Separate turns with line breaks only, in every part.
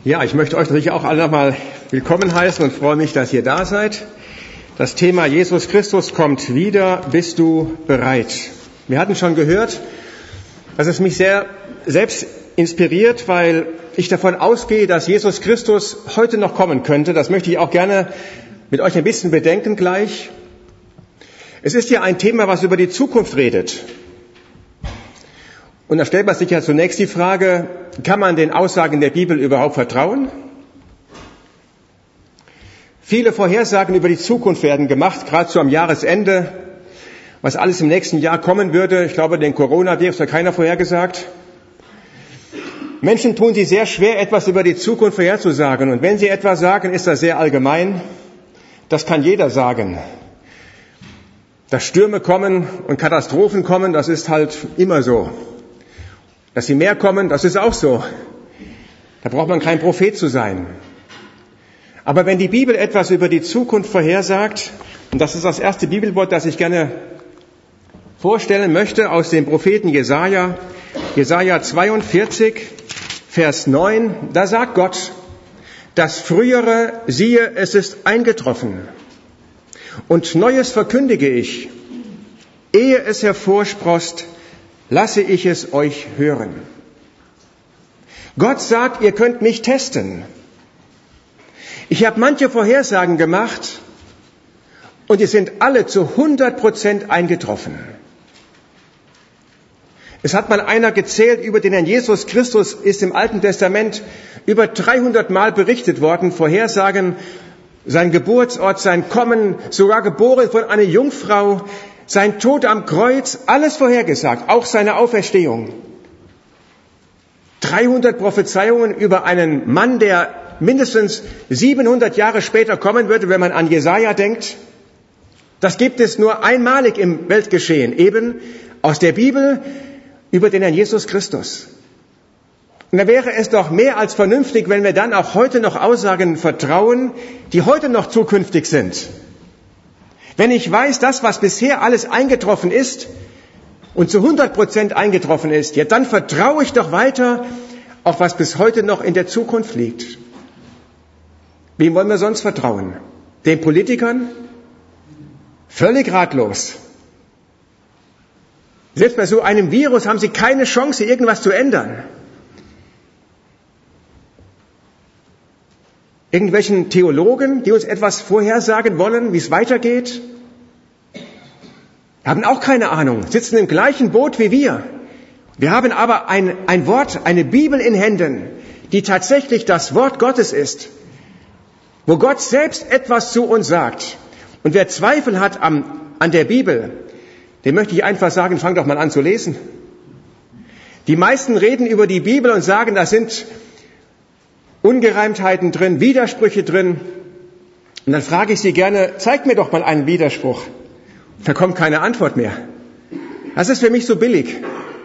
Ja, ich möchte euch natürlich auch alle nochmal willkommen heißen und freue mich, dass ihr da seid. Das Thema Jesus Christus kommt wieder. Bist du bereit? Wir hatten schon gehört, dass es mich sehr selbst inspiriert, weil ich davon ausgehe, dass Jesus Christus heute noch kommen könnte. Das möchte ich auch gerne mit euch ein bisschen bedenken gleich. Es ist ja ein Thema, was über die Zukunft redet. Und da stellt man sich ja zunächst die Frage, kann man den Aussagen der Bibel überhaupt vertrauen? Viele Vorhersagen über die Zukunft werden gemacht, gerade so am Jahresende, was alles im nächsten Jahr kommen würde. Ich glaube, den Coronavirus hat keiner vorhergesagt. Menschen tun sich sehr schwer, etwas über die Zukunft vorherzusagen. Und wenn sie etwas sagen, ist das sehr allgemein. Das kann jeder sagen. Dass Stürme kommen und Katastrophen kommen, das ist halt immer so. Dass sie mehr kommen, das ist auch so. Da braucht man kein Prophet zu sein. Aber wenn die Bibel etwas über die Zukunft vorhersagt, und das ist das erste Bibelwort, das ich gerne vorstellen möchte, aus dem Propheten Jesaja 42, Vers 9, da sagt Gott, das Frühere, siehe, es ist eingetroffen. Und Neues verkündige ich, ehe es hervorsproßt, lasse ich es euch hören. Gott sagt, ihr könnt mich testen. Ich habe manche Vorhersagen gemacht und die sind alle zu 100% eingetroffen. Es hat mal einer gezählt, über den Herrn Jesus Christus ist im Alten Testament über 300 Mal berichtet worden, Vorhersagen, sein Geburtsort, sein Kommen, sogar geboren von einer Jungfrau, sein Tod am Kreuz, alles vorhergesagt, auch seine Auferstehung. 300 Prophezeiungen über einen Mann, der mindestens 700 Jahre später kommen würde, wenn man an Jesaja denkt. Das gibt es nur einmalig im Weltgeschehen, eben aus der Bibel über den Herrn Jesus Christus. Und da wäre es doch mehr als vernünftig, wenn wir dann auch heute noch Aussagen vertrauen, die heute noch zukünftig sind. Wenn ich weiß, das, was bisher alles eingetroffen ist und zu 100% eingetroffen ist, ja, dann vertraue ich doch weiter auf was bis heute noch in der Zukunft liegt. Wem wollen wir sonst vertrauen? Den Politikern? Völlig ratlos. Selbst bei so einem Virus haben sie keine Chance, irgendwas zu ändern. Irgendwelchen Theologen, die uns etwas vorhersagen wollen, wie es weitergeht, haben auch keine Ahnung, sitzen im gleichen Boot wie wir. Wir haben aber ein Wort, eine Bibel in Händen, die tatsächlich das Wort Gottes ist, wo Gott selbst etwas zu uns sagt. Und wer Zweifel hat an der Bibel, dem möchte ich einfach sagen, fang doch mal an zu lesen. Die meisten reden über die Bibel und sagen, da sind Ungereimtheiten drin, Widersprüche drin. Und dann frage ich sie gerne, zeig mir doch mal einen Widerspruch. Da kommt keine Antwort mehr. Das ist für mich so billig.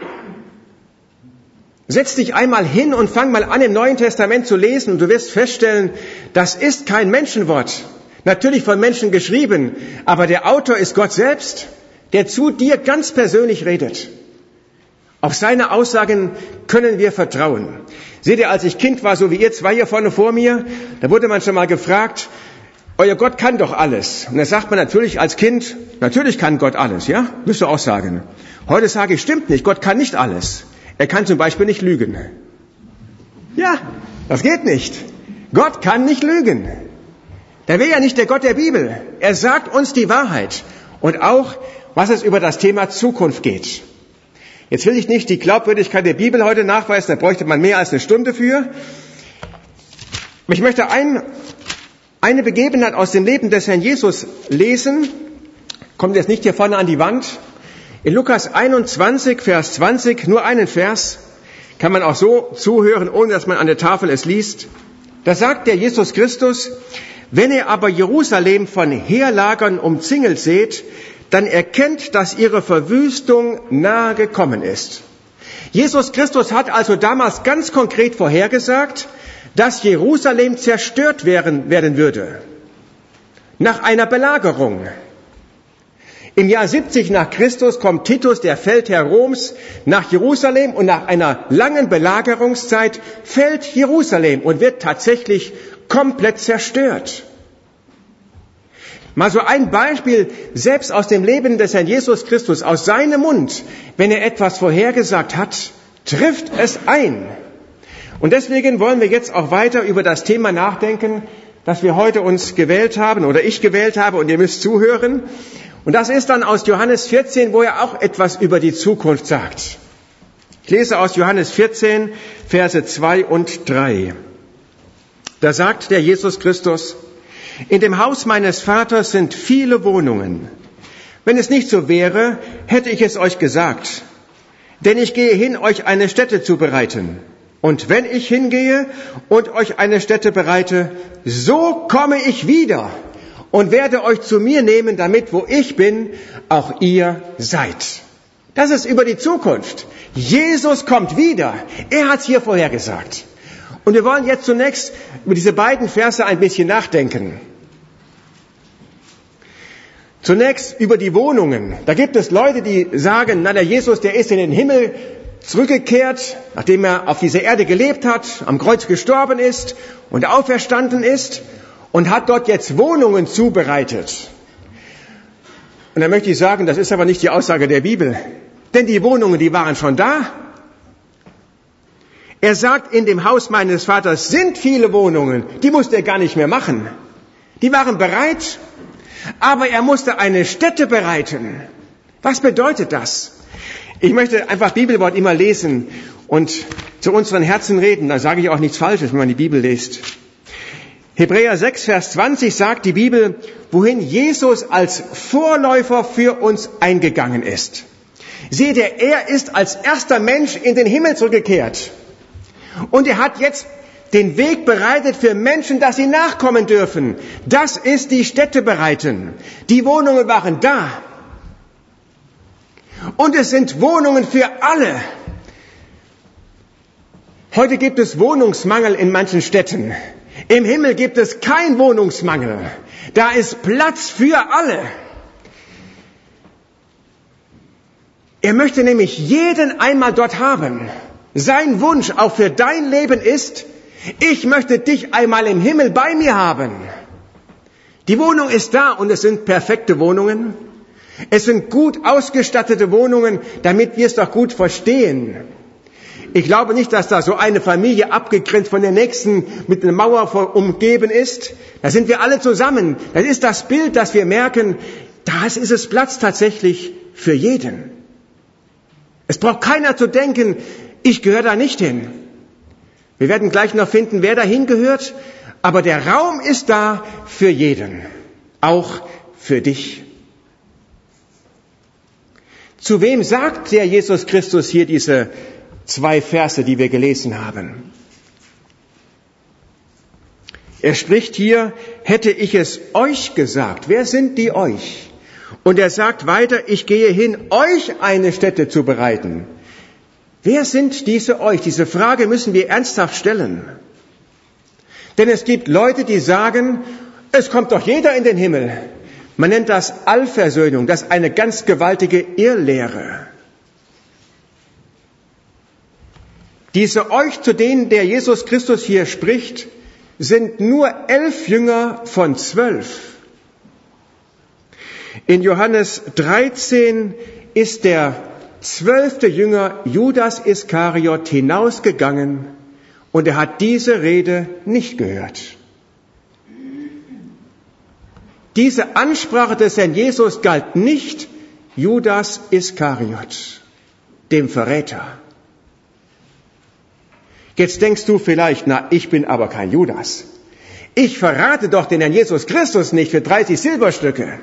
Setz dich einmal hin und fang mal an, im Neuen Testament zu lesen und du wirst feststellen, das ist kein Menschenwort. Natürlich von Menschen geschrieben, aber der Autor ist Gott selbst, der zu dir ganz persönlich redet. Auf seine Aussagen können wir vertrauen. Seht ihr, als ich Kind war, so wie ihr zwei hier vorne vor mir, da wurde man schon mal gefragt, euer Gott kann doch alles. Und da sagt man natürlich als Kind, natürlich kann Gott alles, ja? Müsst ihr auch sagen. Heute sage ich, stimmt nicht, Gott kann nicht alles. Er kann zum Beispiel nicht lügen. Ja, das geht nicht. Gott kann nicht lügen. Der wäre ja nicht der Gott der Bibel. Er sagt uns die Wahrheit. Und auch, was es über das Thema Zukunft geht. Jetzt will ich nicht die Glaubwürdigkeit der Bibel heute nachweisen, da bräuchte man mehr als eine Stunde für. Ich möchte eine Begebenheit aus dem Leben des Herrn Jesus lesen. Kommt jetzt nicht hier vorne an die Wand. In Lukas 21, Vers 20, nur einen Vers, kann man auch so zuhören, ohne dass man an der Tafel es liest. Da sagt der Jesus Christus, wenn ihr aber Jerusalem von Heerlagern umzingelt seht, dann erkennt, dass ihre Verwüstung nahe gekommen ist. Jesus Christus hat also damals ganz konkret vorhergesagt, dass Jerusalem zerstört werden würde. Nach einer Belagerung. Im Jahr 70 nach Christus kommt Titus, der Feldherr Roms, nach Jerusalem und nach einer langen Belagerungszeit fällt Jerusalem und wird tatsächlich komplett zerstört. Mal so ein Beispiel, selbst aus dem Leben des Herrn Jesus Christus, aus seinem Mund, wenn er etwas vorhergesagt hat, trifft es ein. Und deswegen wollen wir jetzt auch weiter über das Thema nachdenken, das wir heute uns gewählt haben oder ich gewählt habe und ihr müsst zuhören. Und das ist dann aus Johannes 14, wo er auch etwas über die Zukunft sagt. Ich lese aus Johannes 14, Verse 2 und 3. Da sagt der Jesus Christus: In dem Haus meines Vaters sind viele Wohnungen. Wenn es nicht so wäre, hätte ich es euch gesagt. Denn ich gehe hin, euch eine Stätte zu bereiten. Und wenn ich hingehe und euch eine Stätte bereite, so komme ich wieder und werde euch zu mir nehmen, damit, wo ich bin, auch ihr seid. Das ist über die Zukunft. Jesus kommt wieder. Er hat es hier vorhergesagt. Und wir wollen jetzt zunächst über diese beiden Verse ein bisschen nachdenken. Zunächst über die Wohnungen. Da gibt es Leute, die sagen, der Jesus, der ist in den Himmel zurückgekehrt, nachdem er auf dieser Erde gelebt hat, am Kreuz gestorben ist und auferstanden ist und hat dort jetzt Wohnungen zubereitet. Und da möchte ich sagen, das ist aber nicht die Aussage der Bibel, denn die Wohnungen, die waren schon da. Er sagt, in dem Haus meines Vaters sind viele Wohnungen, die musste er gar nicht mehr machen. Die waren bereit, aber er musste eine Stätte bereiten. Was bedeutet das? Ich möchte einfach Bibelwort immer lesen und zu unseren Herzen reden. Da sage ich auch nichts Falsches, wenn man die Bibel liest. Hebräer 6, Vers 20 sagt die Bibel, wohin Jesus als Vorläufer für uns eingegangen ist. Seht ihr, er ist als erster Mensch in den Himmel zurückgekehrt. Und er hat jetzt den Weg bereitet für Menschen, dass sie nachkommen dürfen. Das ist die Stätte bereiten. Die Wohnungen waren da. Und es sind Wohnungen für alle. Heute gibt es Wohnungsmangel in manchen Städten. Im Himmel gibt es keinen Wohnungsmangel. Da ist Platz für alle. Er möchte nämlich jeden einmal dort haben. Sein Wunsch auch für dein Leben ist, ich möchte dich einmal im Himmel bei mir haben. Die Wohnung ist da und es sind perfekte Wohnungen. Es sind gut ausgestattete Wohnungen, damit wir es doch gut verstehen. Ich glaube nicht, dass da so eine Familie abgegrenzt von der nächsten mit einer Mauer umgeben ist. Da sind wir alle zusammen. Das ist das Bild, dass wir merken, da ist es Platz tatsächlich für jeden. Es braucht keiner zu denken, ich gehöre da nicht hin. Wir werden gleich noch finden, wer dahin gehört, aber der Raum ist da für jeden, auch für dich. Zu wem sagt der Jesus Christus hier diese 2 Verse, die wir gelesen haben? Er spricht hier, hätte ich es euch gesagt. Wer sind die euch? Und er sagt weiter, ich gehe hin, euch eine Stätte zu bereiten. Wer sind diese euch? Diese Frage müssen wir ernsthaft stellen. Denn es gibt Leute, die sagen, es kommt doch jeder in den Himmel. Man nennt das Allversöhnung, das ist eine ganz gewaltige Irrlehre. Diese euch, zu denen der Jesus Christus hier spricht, sind nur 11 Jünger von 12. In Johannes 13 ist der 12. Jünger Judas Iskariot hinausgegangen und er hat diese Rede nicht gehört. Diese Ansprache des Herrn Jesus galt nicht Judas Iskariot, dem Verräter. Jetzt denkst du vielleicht, ich bin aber kein Judas. Ich verrate doch den Herrn Jesus Christus nicht für 30 Silberstücke.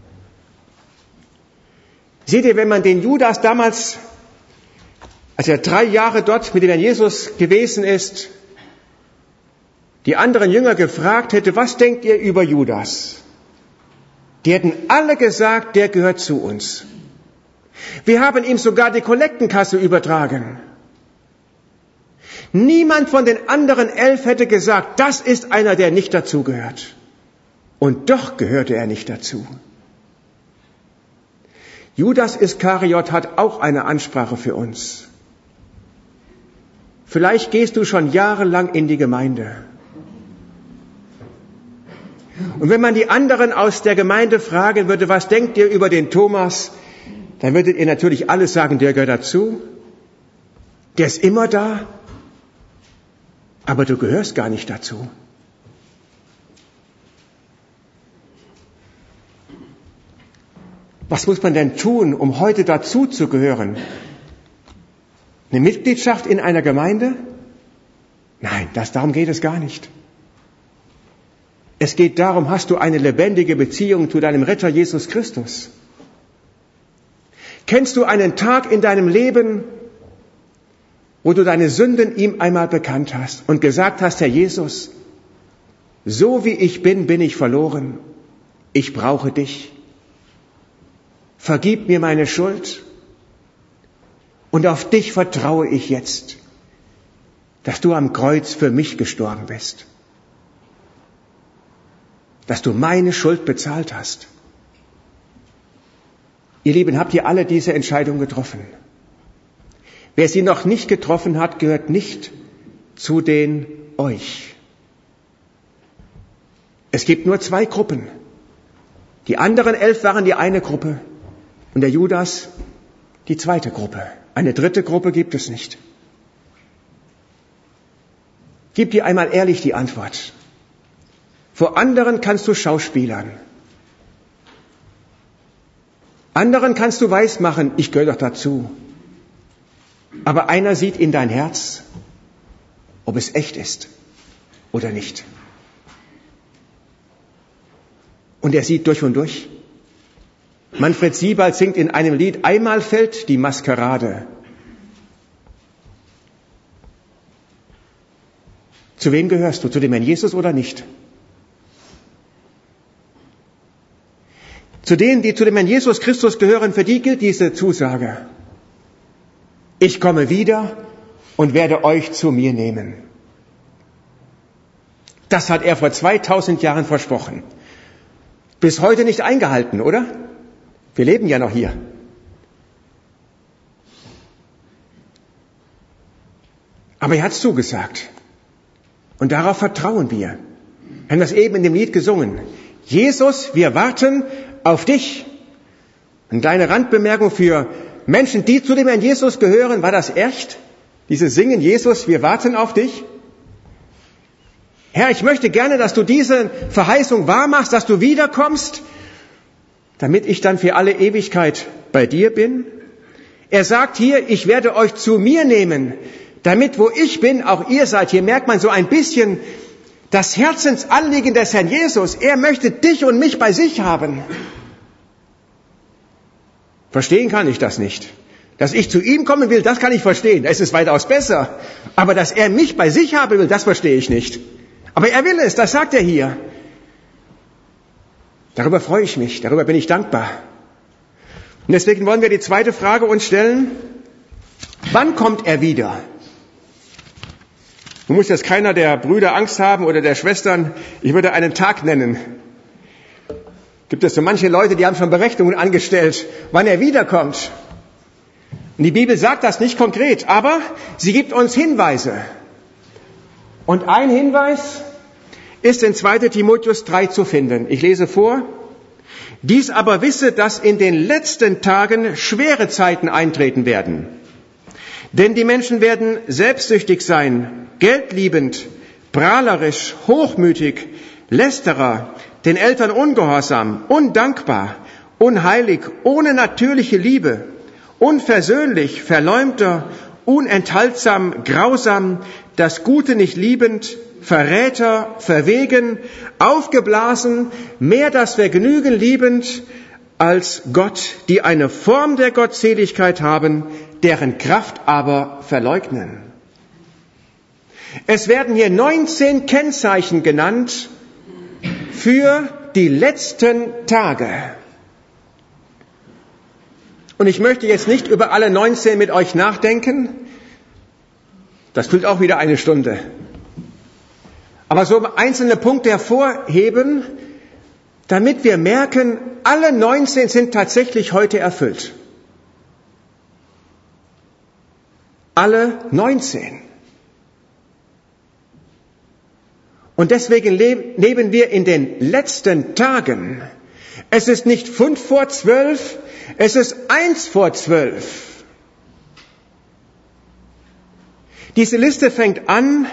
Seht ihr, wenn man den Judas damals, als er 3 Jahre dort mit dem Herrn Jesus gewesen ist, die anderen Jünger gefragt hätte, was denkt ihr über Judas? Die hätten alle gesagt, der gehört zu uns. Wir haben ihm sogar die Kollektenkasse übertragen. Niemand von den anderen 11 hätte gesagt, das ist einer, der nicht dazugehört. Und doch gehörte er nicht dazu. Judas Iskariot hat auch eine Ansprache für uns. Vielleicht gehst du schon jahrelang in die Gemeinde. Und wenn man die anderen aus der Gemeinde fragen würde, was denkt ihr über den Thomas, dann würdet ihr natürlich alles sagen, der gehört dazu. Der ist immer da, aber du gehörst gar nicht dazu. Was muss man denn tun, um heute dazu zu gehören? Eine Mitgliedschaft in einer Gemeinde? Nein, darum geht es gar nicht. Es geht darum, hast du eine lebendige Beziehung zu deinem Retter Jesus Christus? Kennst du einen Tag in deinem Leben, wo du deine Sünden ihm einmal bekannt hast und gesagt hast, Herr Jesus, so wie ich bin, bin ich verloren. Ich brauche dich. Vergib mir meine Schuld. Und auf dich vertraue ich jetzt, dass du am Kreuz für mich gestorben bist. Dass du meine Schuld bezahlt hast. Ihr Lieben, habt ihr alle diese Entscheidung getroffen? Wer sie noch nicht getroffen hat, gehört nicht zu den euch. Es gibt nur 2 Gruppen. Die anderen 11 waren die eine Gruppe und der Judas die zweite Gruppe. Eine dritte Gruppe gibt es nicht. Gib dir einmal ehrlich die Antwort. Vor anderen kannst du schauspielern. Anderen kannst du weismachen, ich gehöre doch dazu. Aber einer sieht in dein Herz, ob es echt ist oder nicht. Und er sieht durch und durch. Manfred Siebald singt in einem Lied, einmal fällt die Maskerade. Zu wem gehörst du? Zu dem Herrn Jesus oder nicht? Zu denen, die zu dem Herrn Jesus Christus gehören, für die gilt diese Zusage. Ich komme wieder und werde euch zu mir nehmen. Das hat er vor 2000 Jahren versprochen. Bis heute nicht eingehalten, oder? Wir leben ja noch hier. Aber er hat es zugesagt. Und darauf vertrauen wir. Wir haben das eben in dem Lied gesungen. Jesus, wir warten auf dich. Eine kleine Randbemerkung für Menschen, die zu dem Herrn Jesus gehören. War das echt? Dieses Singen, Jesus, wir warten auf dich? Herr, ich möchte gerne, dass du diese Verheißung wahrmachst, dass du wiederkommst, damit ich dann für alle Ewigkeit bei dir bin. Er sagt hier, ich werde euch zu mir nehmen, damit wo ich bin, auch ihr seid. Hier merkt man so ein bisschen das Herzensanliegen des Herrn Jesus. Er möchte dich und mich bei sich haben. Verstehen kann ich das nicht. Dass ich zu ihm kommen will, das kann ich verstehen. Das ist weitaus besser. Aber dass er mich bei sich haben will, das verstehe ich nicht. Aber er will es, das sagt er hier. Darüber freue ich mich, darüber bin ich dankbar. Und deswegen wollen wir die zweite Frage uns stellen. Wann kommt er wieder? Nun muss jetzt keiner der Brüder Angst haben oder der Schwestern. Ich würde einen Tag nennen. Gibt es so manche Leute, die haben schon Berechnungen angestellt, wann er wiederkommt. Und die Bibel sagt das nicht konkret, aber sie gibt uns Hinweise. Und ein Hinweis ist in 2. Timotheus 3 zu finden. Ich lese vor. Dies aber wisse, dass in den letzten Tagen schwere Zeiten eintreten werden. Denn die Menschen werden selbstsüchtig sein, geldliebend, prahlerisch, hochmütig, lästerer, den Eltern ungehorsam, undankbar, unheilig, ohne natürliche Liebe, unversöhnlich, verleumder, unenthaltsam, grausam, das Gute nicht liebend, Verräter, verwegen, aufgeblasen, mehr das Vergnügen liebend als Gott, die eine Form der Gottseligkeit haben, deren Kraft aber verleugnen. Es werden hier 19 Kennzeichen genannt für die letzten Tage. Und ich möchte jetzt nicht über alle 19 mit euch nachdenken. Das füllt auch wieder eine Stunde. Aber so einzelne Punkte hervorheben, damit wir merken, alle 19 sind tatsächlich heute erfüllt. Alle 19. Und deswegen leben wir in den letzten Tagen. Es ist nicht 11:55, es ist 11:55. Diese Liste fängt an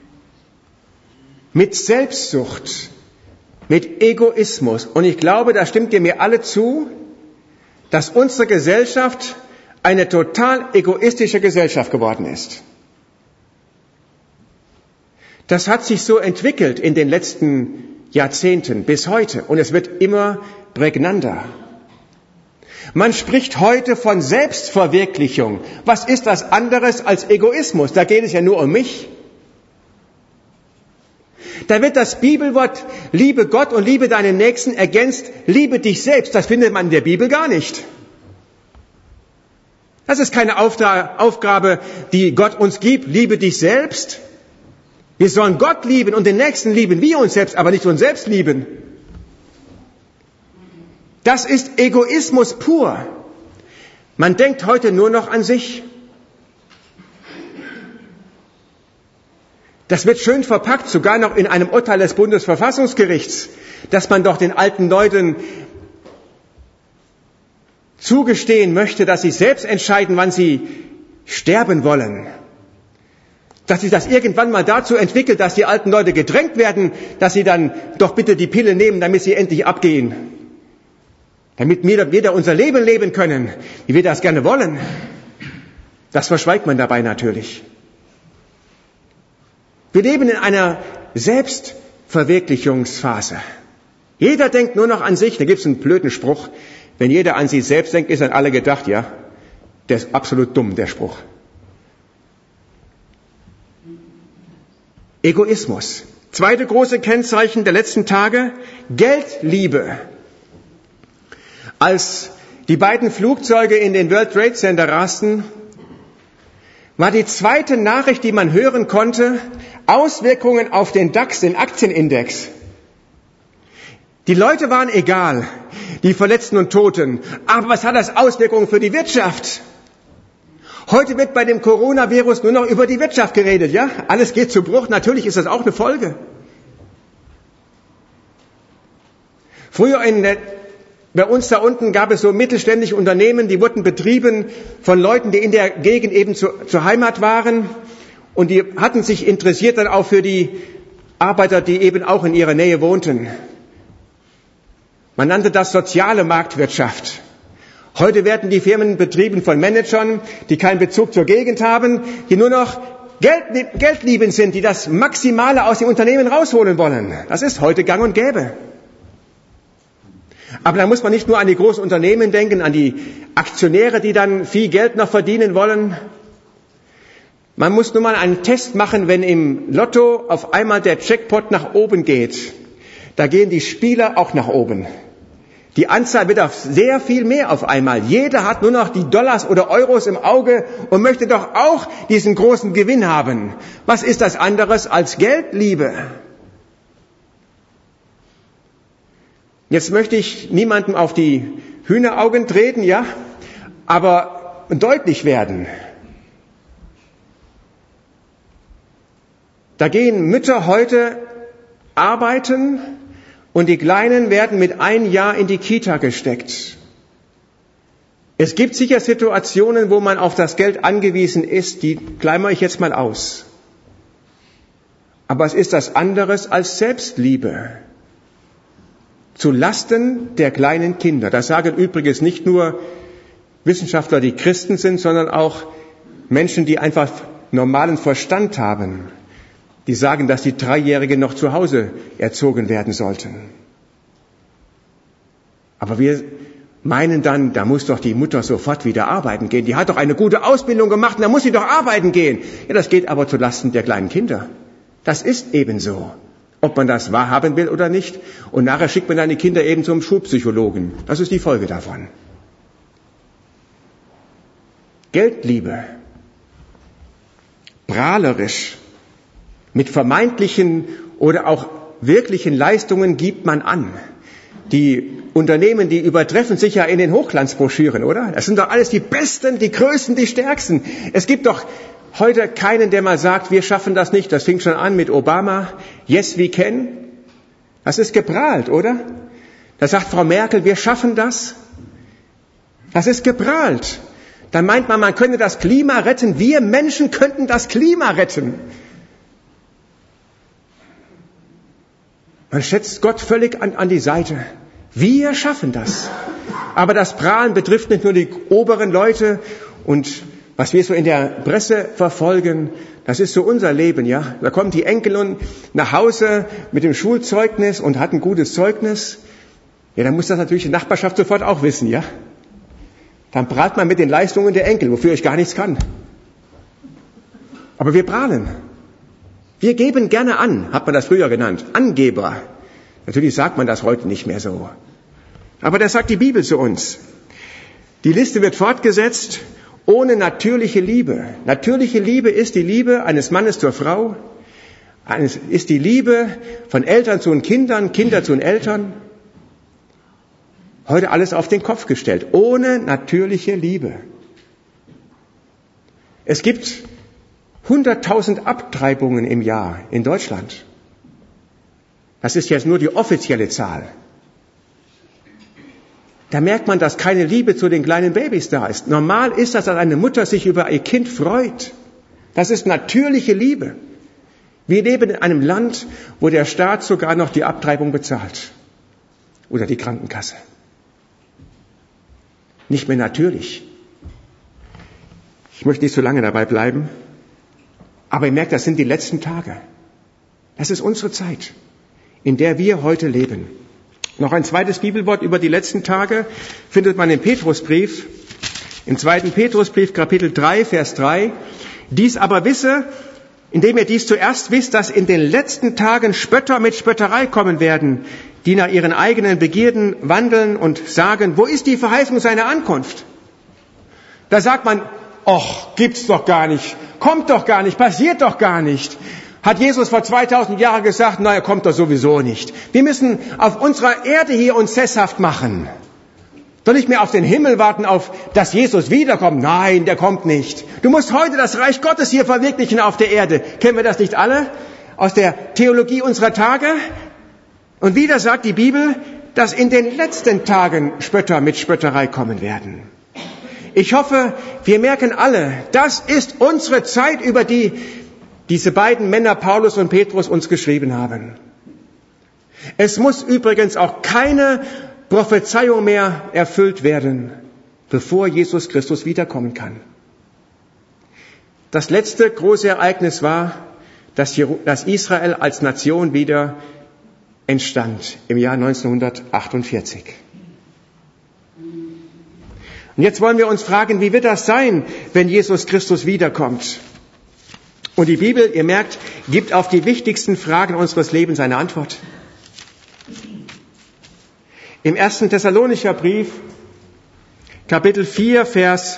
mit Selbstsucht, mit Egoismus. Und ich glaube, da stimmt ihr mir alle zu, dass unsere Gesellschaft eine total egoistische Gesellschaft geworden ist. Das hat sich so entwickelt in den letzten Jahrzehnten bis heute und es wird immer prägnanter. Man spricht heute von Selbstverwirklichung. Was ist das anderes als Egoismus? Da geht es ja nur um mich. Da wird das Bibelwort liebe Gott und liebe deinen Nächsten ergänzt, liebe dich selbst. Das findet man in der Bibel gar nicht. Das ist keine Aufgabe, die Gott uns gibt, liebe dich selbst. Wir sollen Gott lieben und den Nächsten lieben wie uns selbst, aber nicht uns selbst lieben. Das ist Egoismus pur. Man denkt heute nur noch an sich. Das wird schön verpackt, sogar noch in einem Urteil des Bundesverfassungsgerichts, dass man doch den alten Leuten zugestehen möchte, dass sie selbst entscheiden, wann sie sterben wollen. Dass sich das irgendwann mal dazu entwickelt, dass die alten Leute gedrängt werden, dass sie dann doch bitte die Pille nehmen, damit sie endlich abgehen. Damit wir wieder unser Leben leben können, wie wir das gerne wollen. Das verschweigt man dabei natürlich. Wir leben in einer Selbstverwirklichungsphase. Jeder denkt nur noch an sich. Da gibt es einen blöden Spruch. Wenn jeder an sich selbst denkt, ist an alle gedacht, ja, der ist absolut dumm, der Spruch. Egoismus. Zweite große Kennzeichen der letzten Tage, Geldliebe. Als die beiden Flugzeuge in den World Trade Center rasten, war die zweite Nachricht, die man hören konnte, Auswirkungen auf den DAX, den Aktienindex. Die Leute waren egal, die Verletzten und Toten, aber was hat das Auswirkungen für die Wirtschaft? Heute wird bei dem Coronavirus nur noch über die Wirtschaft geredet, ja? Alles geht zu Bruch, natürlich ist das auch eine Folge. Früher bei uns da unten gab es so mittelständische Unternehmen, die wurden betrieben von Leuten, die in der Gegend eben zur Heimat waren und die hatten sich interessiert dann auch für die Arbeiter, die eben auch in ihrer Nähe wohnten. Man nannte das soziale Marktwirtschaft. Heute werden die Firmen betrieben von Managern, die keinen Bezug zur Gegend haben, die nur noch geldliebend sind, die das Maximale aus dem Unternehmen rausholen wollen. Das ist heute gang und gäbe. Aber da muss man nicht nur an die großen Unternehmen denken, an die Aktionäre, die dann viel Geld noch verdienen wollen. Man muss nur mal einen Test machen, wenn im Lotto auf einmal der Jackpot nach oben geht. Da gehen die Spieler auch nach oben. Die Anzahl wird auf sehr viel mehr auf einmal. Jeder hat nur noch die Dollars oder Euros im Auge und möchte doch auch diesen großen Gewinn haben. Was ist das anderes als Geldliebe? Jetzt möchte ich niemandem auf die Hühneraugen treten, ja, aber deutlich werden. Da gehen Mütter heute arbeiten und die Kleinen werden mit 1 Jahr in die Kita gesteckt. Es gibt sicher Situationen, wo man auf das Geld angewiesen ist, die klammere ich jetzt mal aus. Aber es ist das anderes als Selbstliebe. Zu Lasten der kleinen Kinder. Das sagen übrigens nicht nur Wissenschaftler, die Christen sind, sondern auch Menschen, die einfach normalen Verstand haben. Die sagen, dass die 3-Jährigen noch zu Hause erzogen werden sollten. Aber wir meinen dann, da muss doch die Mutter sofort wieder arbeiten gehen. Die hat doch eine gute Ausbildung gemacht und da muss sie doch arbeiten gehen. Ja, das geht aber zu Lasten der kleinen Kinder. Das ist eben so. Ob man das wahrhaben will oder nicht. Und nachher schickt man dann die Kinder eben zum Schulpsychologen. Das ist die Folge davon. Geldliebe. Prahlerisch. Mit vermeintlichen oder auch wirklichen Leistungen gibt man an. Die Unternehmen, die übertreffen sich ja in den Hochglanzbroschüren, oder? Das sind doch alles die Besten, die Größten, die Stärksten. Es gibt doch heute keinen, der mal sagt, wir schaffen das nicht. Das fing schon an mit Obama. Yes, we can. Das ist geprahlt, oder? Da sagt Frau Merkel, wir schaffen das. Das ist geprahlt. Da meint man könne das Klima retten. Wir Menschen könnten das Klima retten. Man schätzt Gott völlig an die Seite. Wir schaffen das. Aber das Prahlen betrifft nicht nur die oberen Leute und was wir so in der Presse verfolgen, das ist so unser Leben, ja. Da kommen die Enkel nach Hause mit dem Schulzeugnis und hat ein gutes Zeugnis. Ja, dann muss das natürlich die Nachbarschaft sofort auch wissen, ja. Dann prahlt man mit den Leistungen der Enkel, wofür ich gar nichts kann. Aber wir prahlen. Wir geben gerne an, hat man das früher genannt. Angeber. Natürlich sagt man das heute nicht mehr so. Aber das sagt die Bibel zu uns. Die Liste wird fortgesetzt ohne natürliche Liebe. Natürliche Liebe ist die Liebe eines Mannes zur Frau, ist die Liebe von Eltern zu den Kindern, Kinder zu den Eltern. Heute alles auf den Kopf gestellt, ohne natürliche Liebe. Es gibt 100.000 Abtreibungen im Jahr in Deutschland. Das ist jetzt nur die offizielle Zahl. Da merkt man, dass keine Liebe zu den kleinen Babys da ist. Normal ist das, dass eine Mutter sich über ihr Kind freut. Das ist natürliche Liebe. Wir leben in einem Land, wo der Staat sogar noch die Abtreibung bezahlt. Oder die Krankenkasse. Nicht mehr natürlich. Ich möchte nicht so lange dabei bleiben. Aber ihr merkt, das sind die letzten Tage. Das ist unsere Zeit, in der wir heute leben. Noch ein zweites Bibelwort über die letzten Tage findet man im Petrusbrief, im 2. Petrusbrief, Kapitel 3, Vers 3. Dies aber wisse, indem ihr dies zuerst wisst, dass in den letzten Tagen Spötter mit Spötterei kommen werden, die nach ihren eigenen Begierden wandeln und sagen, wo ist die Verheißung seiner Ankunft? Da sagt man, och, gibt's doch gar nicht, kommt doch gar nicht, passiert doch gar nicht. Hat Jesus vor 2000 Jahren gesagt, na, er kommt doch sowieso nicht. Wir müssen auf unserer Erde hier uns sesshaft machen. Doch nicht mehr auf den Himmel warten, auf dass Jesus wiederkommt. Nein, der kommt nicht. Du musst heute das Reich Gottes hier verwirklichen auf der Erde. Kennen wir das nicht alle? Aus der Theologie unserer Tage? Und wieder sagt die Bibel, dass in den letzten Tagen Spötter mit Spötterei kommen werden. Ich hoffe, wir merken alle, das ist unsere Zeit, über die diese beiden Männer, Paulus und Petrus, uns geschrieben haben. Es muss übrigens auch keine Prophezeiung mehr erfüllt werden, bevor Jesus Christus wiederkommen kann. Das letzte große Ereignis war, dass Israel als Nation wieder entstand im Jahr 1948. Und jetzt wollen wir uns fragen, wie wird das sein, wenn Jesus Christus wiederkommt? Und die Bibel, ihr merkt, gibt auf die wichtigsten Fragen unseres Lebens eine Antwort. Im 1. Thessalonicher Brief, Kapitel 4, Vers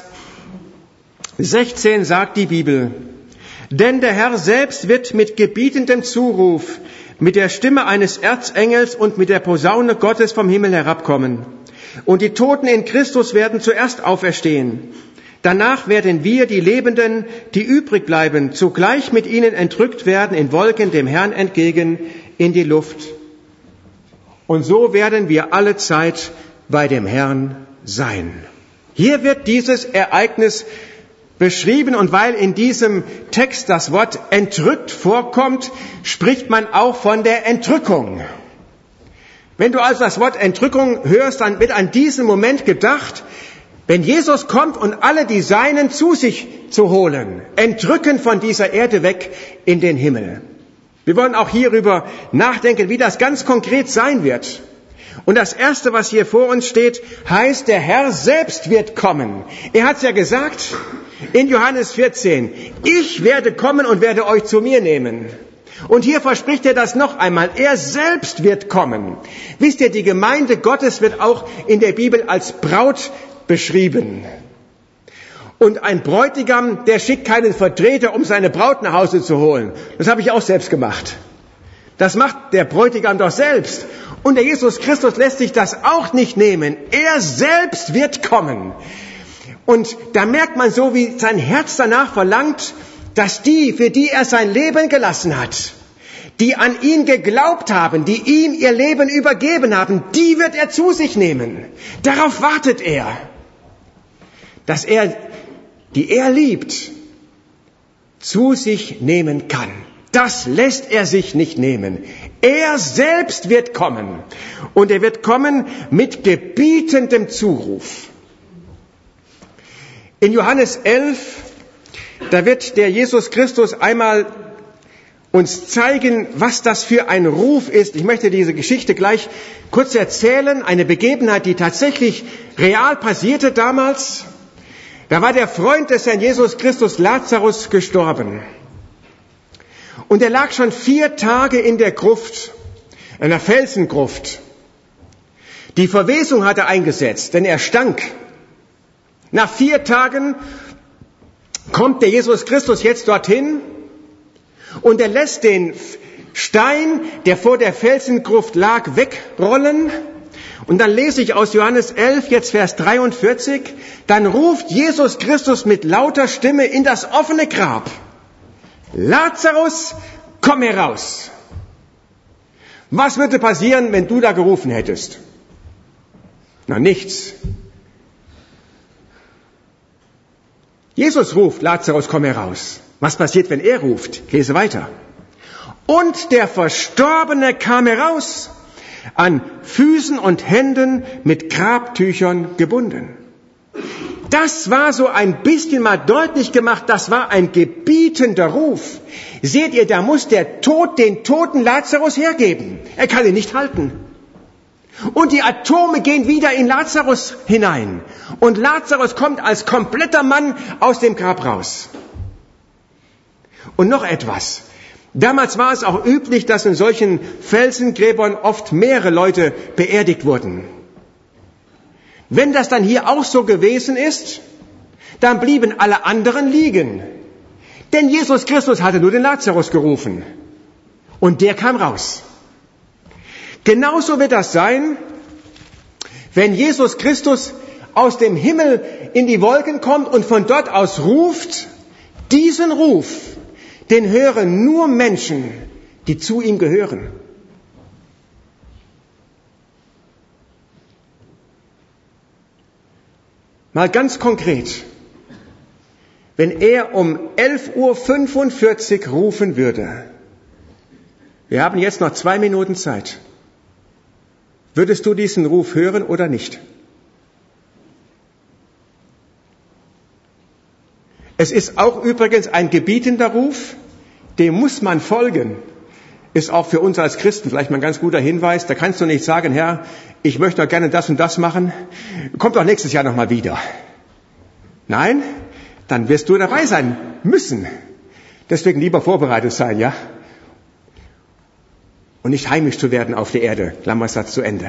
16 sagt die Bibel, denn der Herr selbst wird mit gebietendem Zuruf, mit der Stimme eines Erzengels und mit der Posaune Gottes vom Himmel herabkommen. Und die Toten in Christus werden zuerst auferstehen. Danach werden wir, die Lebenden, die übrig bleiben, zugleich mit ihnen entrückt werden in Wolken dem Herrn entgegen in die Luft. Und so werden wir alle Zeit bei dem Herrn sein. Hier wird dieses Ereignis beschrieben und weil in diesem Text das Wort entrückt vorkommt, spricht man auch von der Entrückung. Wenn du also das Wort Entrückung hörst, dann wird an diesen Moment gedacht, wenn Jesus kommt und alle die Seinen zu sich zu holen, entrücken von dieser Erde weg in den Himmel. Wir wollen auch hierüber nachdenken, wie das ganz konkret sein wird. Und das Erste, was hier vor uns steht, heißt, der Herr selbst wird kommen. Er hat es ja gesagt in Johannes 14, ich werde kommen und werde euch zu mir nehmen. Und hier verspricht er das noch einmal, er selbst wird kommen. Wisst ihr, die Gemeinde Gottes wird auch in der Bibel als Braut beschrieben. Und ein Bräutigam, der schickt keinen Vertreter, um seine Braut nach Hause zu holen. Das habe ich auch selbst gemacht. Das macht der Bräutigam doch selbst. Und der Jesus Christus lässt sich das auch nicht nehmen. Er selbst wird kommen. Und da merkt man so, wie sein Herz danach verlangt, dass die, für die er sein Leben gelassen hat, die an ihn geglaubt haben, die ihm ihr Leben übergeben haben, die wird er zu sich nehmen. Darauf wartet er, dass er, die er liebt, zu sich nehmen kann. Das lässt er sich nicht nehmen. Er selbst wird kommen. Und er wird kommen mit gebietendem Zuruf. In Johannes 11, da wird der Jesus Christus einmal uns zeigen, was das für ein Ruf ist. Ich möchte diese Geschichte gleich kurz erzählen. Eine Begebenheit, die tatsächlich real passierte damals. Da war der Freund des Herrn Jesus Christus, Lazarus, gestorben. Und er lag schon 4 Tage in der Gruft, einer Felsengruft. Die Verwesung hatte eingesetzt, denn er stank. Nach 4 Tagen kommt der Jesus Christus jetzt dorthin und er lässt den Stein, der vor der Felsengruft lag, wegrollen. Und dann lese ich aus Johannes 11, jetzt Vers 43, dann ruft Jesus Christus mit lauter Stimme in das offene Grab: Lazarus, komm heraus. Was würde passieren, wenn du da gerufen hättest? Na, nichts. Jesus ruft: Lazarus, komm heraus. Was passiert, wenn er ruft? Ich lese weiter. Und der Verstorbene kam heraus, an Füßen und Händen mit Grabtüchern gebunden. Das war so ein bisschen mal deutlich gemacht, das war ein gebietender Ruf. Seht ihr, da muss der Tod den toten Lazarus hergeben. Er kann ihn nicht halten. Und die Atome gehen wieder in Lazarus hinein. Und Lazarus kommt als kompletter Mann aus dem Grab raus. Und noch etwas. Damals war es auch üblich, dass in solchen Felsengräbern oft mehrere Leute beerdigt wurden. Wenn das dann hier auch so gewesen ist, dann blieben alle anderen liegen. Denn Jesus Christus hatte nur den Lazarus gerufen. Und der kam raus. Genauso wird das sein, wenn Jesus Christus aus dem Himmel in die Wolken kommt und von dort aus ruft. Diesen Ruf, den hören nur Menschen, die zu ihm gehören. Mal ganz konkret, wenn er um 11:45 Uhr rufen würde, wir haben jetzt noch 2 Minuten Zeit, würdest du diesen Ruf hören oder nicht? Es ist auch übrigens ein gebietender Ruf, dem muss man folgen. Ist auch für uns als Christen vielleicht mal ein ganz guter Hinweis. Da kannst du nicht sagen: Herr, ich möchte doch gerne das und das machen. Kommt doch nächstes Jahr nochmal wieder. Nein, dann wirst du dabei sein müssen. Deswegen lieber vorbereitet sein, ja? Und nicht heimisch zu werden auf der Erde. Klammersatz zu Ende.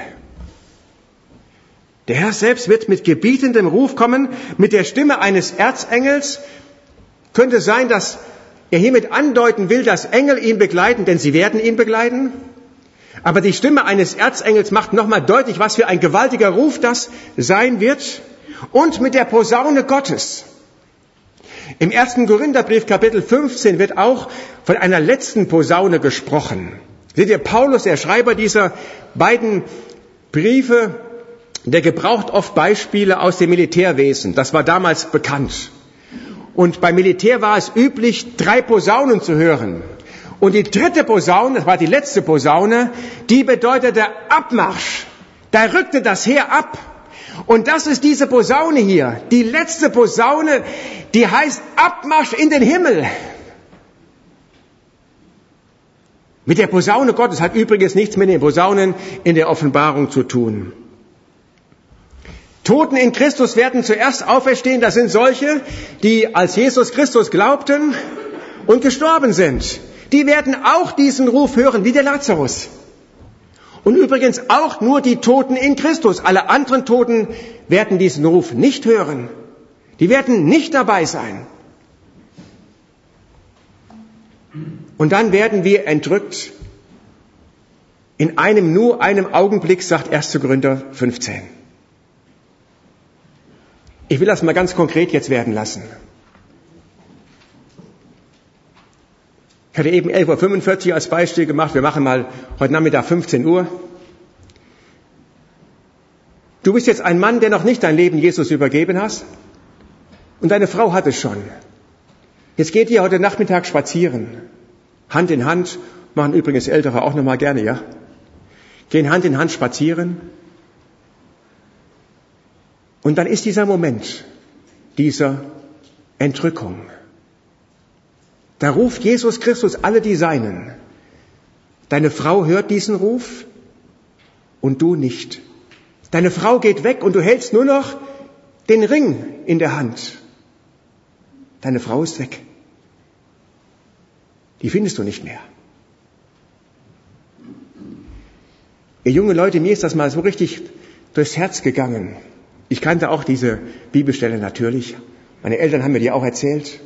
Der Herr selbst wird mit gebietendem Ruf kommen, mit der Stimme eines Erzengels. Könnte sein, dass er hiermit andeuten will, dass Engel ihn begleiten, denn sie werden ihn begleiten. Aber die Stimme eines Erzengels macht nochmal deutlich, was für ein gewaltiger Ruf das sein wird. Und mit der Posaune Gottes. Im 1. Korintherbrief, Kapitel 15, wird auch von einer letzten Posaune gesprochen. Seht ihr, Paulus, der Schreiber dieser beiden Briefe, der gebraucht oft Beispiele aus dem Militärwesen. Das war damals bekannt. Und beim Militär war es üblich, 3 Posaunen zu hören. Und die 3. Posaune, das war die letzte Posaune, die bedeutete Abmarsch. Da rückte das Heer ab. Und das ist diese Posaune hier. Die letzte Posaune, die heißt Abmarsch in den Himmel. Mit der Posaune Gottes hat übrigens nichts mit den Posaunen in der Offenbarung zu tun. Toten in Christus werden zuerst auferstehen. Das sind solche, die als Jesus Christus glaubten und gestorben sind. Die werden auch diesen Ruf hören, wie der Lazarus. Und übrigens auch nur die Toten in Christus. Alle anderen Toten werden diesen Ruf nicht hören. Die werden nicht dabei sein. Und dann werden wir entrückt In einem Augenblick, sagt 1. Korinther 15. Ich will das mal ganz konkret jetzt werden lassen. Ich hatte eben 11.45 Uhr als Beispiel gemacht. Wir machen mal heute Nachmittag 15 Uhr. Du bist jetzt ein Mann, der noch nicht dein Leben Jesus übergeben hast. Und deine Frau hat es schon. Jetzt geht ihr heute Nachmittag spazieren. Hand in Hand. Machen übrigens Ältere auch nochmal gerne, ja? Gehen Hand in Hand spazieren. Und dann ist dieser Moment dieser Entrückung. Da ruft Jesus Christus alle die Seinen. Deine Frau hört diesen Ruf und du nicht. Deine Frau geht weg und du hältst nur noch den Ring in der Hand. Deine Frau ist weg. Die findest du nicht mehr. Ihr junge Leute, mir ist das mal so richtig durchs Herz gegangen. Ich kannte auch diese Bibelstelle natürlich. Meine Eltern haben mir die auch erzählt.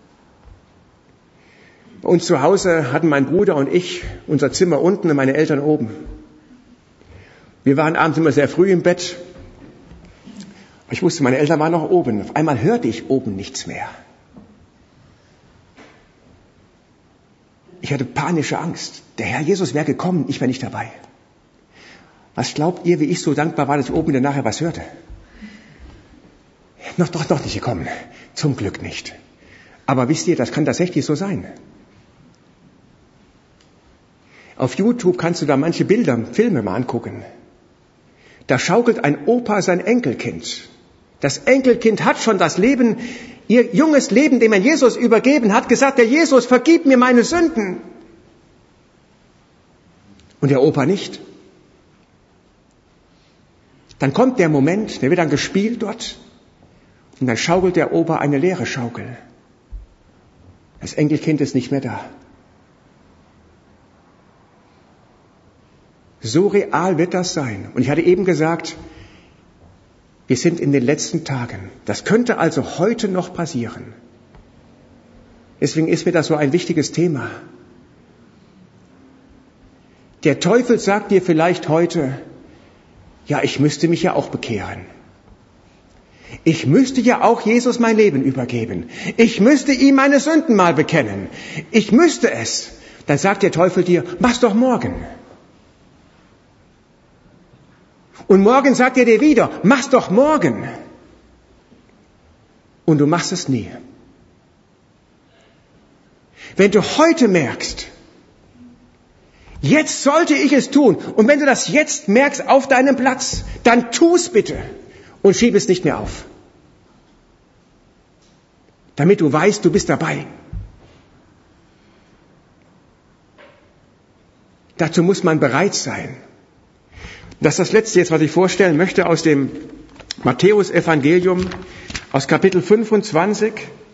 Bei uns zu Hause hatten mein Bruder und ich unser Zimmer unten und meine Eltern oben. Wir waren abends immer sehr früh im Bett. Ich wusste, meine Eltern waren noch oben. Auf einmal hörte ich oben nichts mehr. Ich hatte panische Angst. Der Herr Jesus wäre gekommen, ich wäre nicht dabei. Was glaubt ihr, wie ich so dankbar war, dass ich oben dann nachher was hörte? Noch nicht gekommen. Zum Glück nicht. Aber wisst ihr, das kann tatsächlich so sein. Auf YouTube kannst du da manche Bilder, Filme mal angucken. Da schaukelt ein Opa sein Enkelkind. Das Enkelkind hat schon das Leben, ihr junges Leben, dem er Jesus übergeben hat, gesagt, der Jesus, vergib mir meine Sünden. Und der Opa nicht. Dann kommt der Moment, der wird dann gespielt dort, und dann schaukelt der Opa eine leere Schaukel. Das Enkelkind ist nicht mehr da. So real wird das sein. Und ich hatte eben gesagt, wir sind in den letzten Tagen. Das könnte also heute noch passieren. Deswegen ist mir das so ein wichtiges Thema. Der Teufel sagt dir vielleicht heute, ja, ich müsste mich ja auch bekehren. Ich müsste ja auch Jesus mein Leben übergeben. Ich müsste ihm meine Sünden mal bekennen. Ich müsste es. Dann sagt der Teufel dir, mach's doch morgen. Und morgen sagt er dir wieder, mach's doch morgen. Und du machst es nie. Wenn du heute merkst, jetzt sollte ich es tun, und wenn du das jetzt merkst auf deinem Platz, dann tu's bitte und schieb es nicht mehr auf. Damit du weißt, du bist dabei. Dazu muss man bereit sein. Das ist das Letzte jetzt, was ich vorstellen möchte aus dem Matthäus-Evangelium, aus Kapitel 25.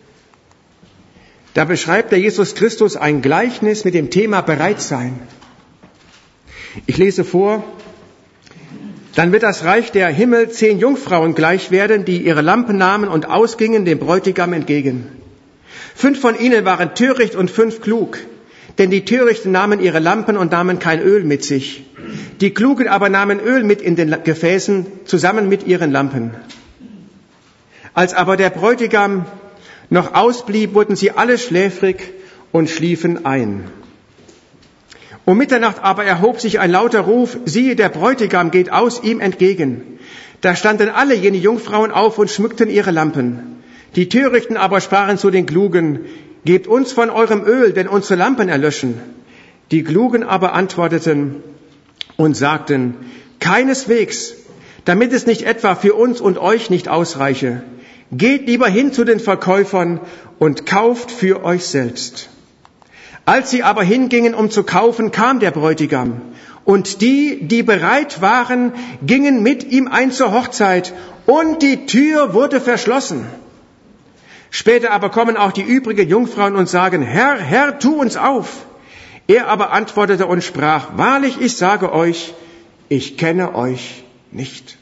Da beschreibt der Jesus Christus ein Gleichnis mit dem Thema Bereitsein. Ich lese vor: Dann wird das Reich der Himmel 10 Jungfrauen gleich werden, die ihre Lampen nahmen und ausgingen dem Bräutigam entgegen. 5 von ihnen waren töricht und 5 klug. Denn die Törichten nahmen ihre Lampen und nahmen kein Öl mit sich. Die Klugen aber nahmen Öl mit in den Gefäßen, zusammen mit ihren Lampen. Als aber der Bräutigam noch ausblieb, wurden sie alle schläfrig und schliefen ein. Um Mitternacht aber erhob sich ein lauter Ruf, siehe, der Bräutigam geht aus ihm entgegen. Da standen alle jene Jungfrauen auf und schmückten ihre Lampen. Die Törichten aber sprachen zu den Klugen, gebt uns von eurem Öl, denn unsere Lampen erlöschen. Die Klugen aber antworteten und sagten, keineswegs, damit es nicht etwa für uns und euch nicht ausreiche. Geht lieber hin zu den Verkäufern und kauft für euch selbst. Als sie aber hingingen, um zu kaufen, kam der Bräutigam. Und die, die bereit waren, gingen mit ihm ein zur Hochzeit, und die Tür wurde verschlossen. Später aber kommen auch die übrigen Jungfrauen und sagen, Herr, Herr, tu uns auf. Er aber antwortete und sprach, wahrlich, ich sage euch, ich kenne euch nicht.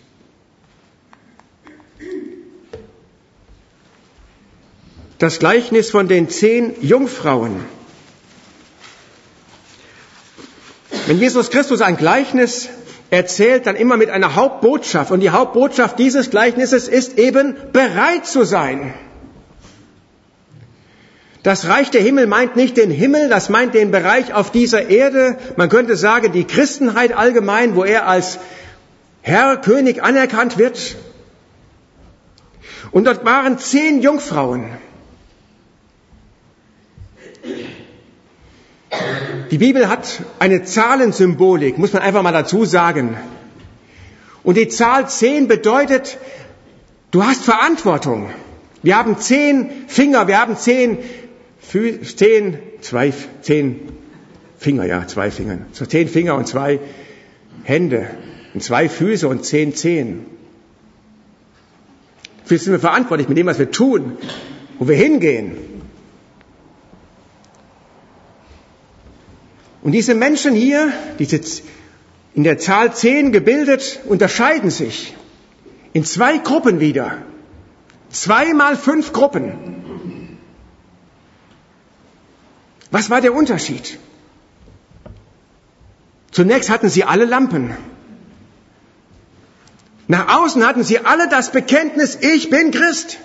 Das Gleichnis von den 10 Jungfrauen Wenn Jesus Christus ein Gleichnis erzählt, dann immer mit einer Hauptbotschaft. Und die Hauptbotschaft dieses Gleichnisses ist eben, bereit zu sein. Das Reich der Himmel meint nicht den Himmel, das meint den Bereich auf dieser Erde. Man könnte sagen, die Christenheit allgemein, wo er als Herr, König anerkannt wird. Und dort waren 10 Jungfrauen. Die Bibel hat eine Zahlensymbolik, muss man einfach mal dazu sagen. Und die Zahl 10 bedeutet, du hast Verantwortung. Wir haben 10 Finger, wir haben 10 Finger, ja, 2 Finger. So 10 Finger und 2 Hände und 2 Füße und 10 Zehen. Dafür sind wir verantwortlich mit dem, was wir tun, wo wir hingehen. Und diese Menschen hier, diese in der Zahl 10 gebildet, unterscheiden sich in 2 Gruppen wieder. 2 mal 5 Gruppen. Was war der Unterschied? Zunächst hatten sie alle Lampen. Nach außen hatten sie alle das Bekenntnis, ich bin Christ.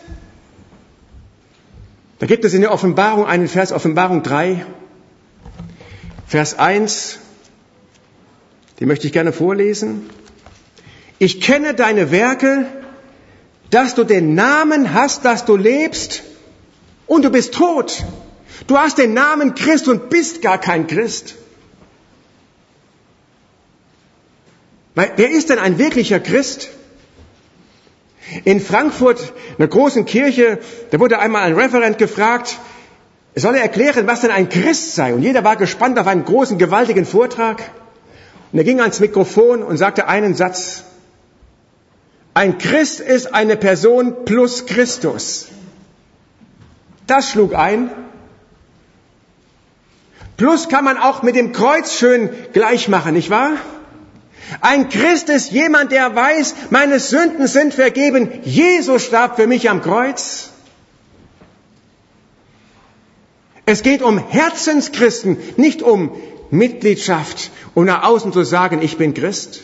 Da gibt es in der Offenbarung einen Vers, Offenbarung 3, Vers 1, den möchte ich gerne vorlesen. Ich kenne deine Werke, dass du den Namen hast, dass du lebst und du bist tot. Du hast den Namen Christ und bist gar kein Christ. Wer ist denn ein wirklicher Christ? In Frankfurt, einer großen Kirche, da wurde einmal ein Referent gefragt, soll er erklären, was denn ein Christ sei? Und jeder war gespannt auf einen großen, gewaltigen Vortrag. Und er ging ans Mikrofon und sagte einen Satz. Ein Christ ist eine Person plus Christus. Das schlug ein. Plus kann man auch mit dem Kreuz schön gleich machen, nicht wahr? Ein Christ ist jemand, der weiß, meine Sünden sind vergeben. Jesus starb für mich am Kreuz. Es geht um Herzenschristen, nicht um Mitgliedschaft, um nach außen zu sagen, ich bin Christ.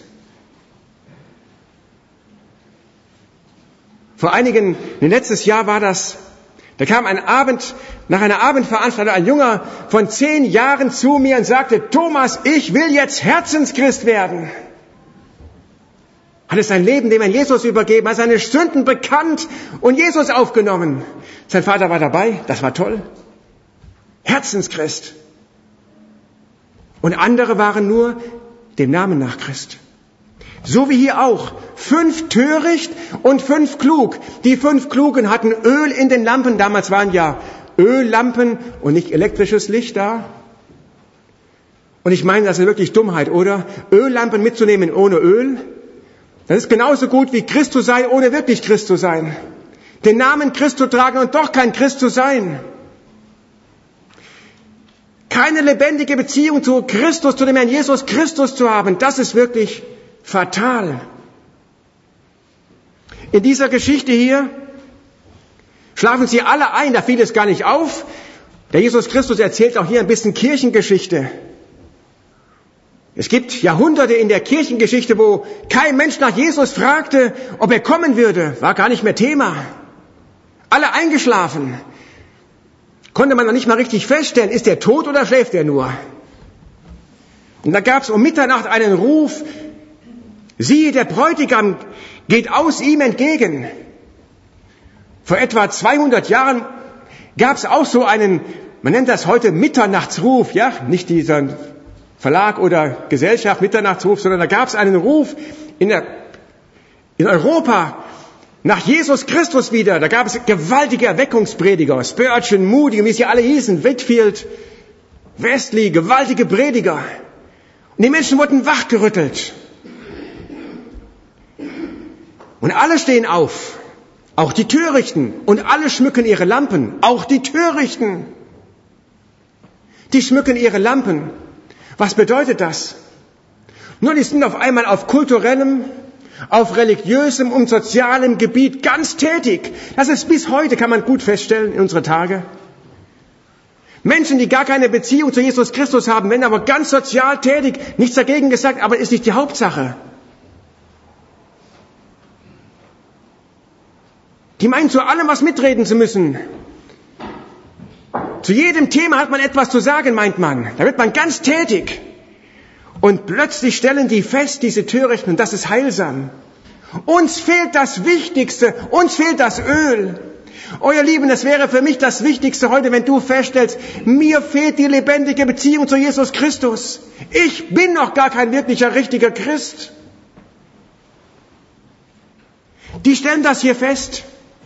Letztes Jahr war das, da kam nach einer Abendveranstaltung ein Junger von 10 Jahren zu mir und sagte, Thomas, ich will jetzt Herzenschrist werden. Hat es sein Leben dem Herrn Jesus übergeben, hat seine Sünden bekannt und Jesus aufgenommen. Sein Vater war dabei, das war toll. Herzenschrist. Und andere waren nur dem Namen nach Christ. So wie hier auch. 5 töricht und 5 klug. Die 5 Klugen hatten Öl in den Lampen. Damals waren ja Öllampen und nicht elektrisches Licht da. Und ich meine, das ist wirklich Dummheit, oder? Öllampen mitzunehmen ohne Öl. Das ist genauso gut wie Christ zu sein, ohne wirklich Christ zu sein. Den Namen Christ zu tragen und doch kein Christ zu sein. Keine lebendige Beziehung zu Christus, zu dem Herrn Jesus Christus zu haben, das ist wirklich fatal. In dieser Geschichte hier schlafen sie alle ein, da fiel es gar nicht auf. Der Jesus Christus erzählt auch hier ein bisschen Kirchengeschichte. Es gibt Jahrhunderte in der Kirchengeschichte, wo kein Mensch nach Jesus fragte, ob er kommen würde. War gar nicht mehr Thema. Alle eingeschlafen. Konnte man noch nicht mal richtig feststellen, ist er tot oder schläft er nur? Und da gab es um Mitternacht einen Ruf, siehe, der Bräutigam geht aus ihm entgegen. Vor etwa 200 Jahren gab es auch so einen, man nennt das heute Mitternachtsruf, ja, nicht dieser Verlag oder Gesellschaft Mitternachtsruf, sondern da gab es einen Ruf in Europa nach Jesus Christus wieder. Da gab es gewaltige Erweckungsprediger, Spurgeon, Moody, wie sie alle hießen, Whitfield, Wesley, gewaltige Prediger. Und die Menschen wurden wachgerüttelt. Und alle stehen auf, auch die Törichten, und alle schmücken ihre Lampen, auch die Törichten. Die schmücken ihre Lampen. Was bedeutet das? Nur die sind auf einmal auf kulturellem, auf religiösem und sozialem Gebiet ganz tätig. Das ist bis heute, kann man gut feststellen, in unseren Tagen. Menschen, die gar keine Beziehung zu Jesus Christus haben, werden aber ganz sozial tätig, nichts dagegen gesagt, aber ist nicht die Hauptsache. Die meinen, zu allem was mitreden zu müssen. Zu jedem Thema hat man etwas zu sagen, meint man. Da wird man ganz tätig. Und plötzlich stellen die fest, diese Törichten, und das ist heilsam. Uns fehlt das Wichtigste, uns fehlt das Öl. Oh ihr Lieben, es wäre für mich das Wichtigste heute, wenn du feststellst, mir fehlt die lebendige Beziehung zu Jesus Christus. Ich bin noch gar kein wirklicher, richtiger Christ. Die stellen das hier fest.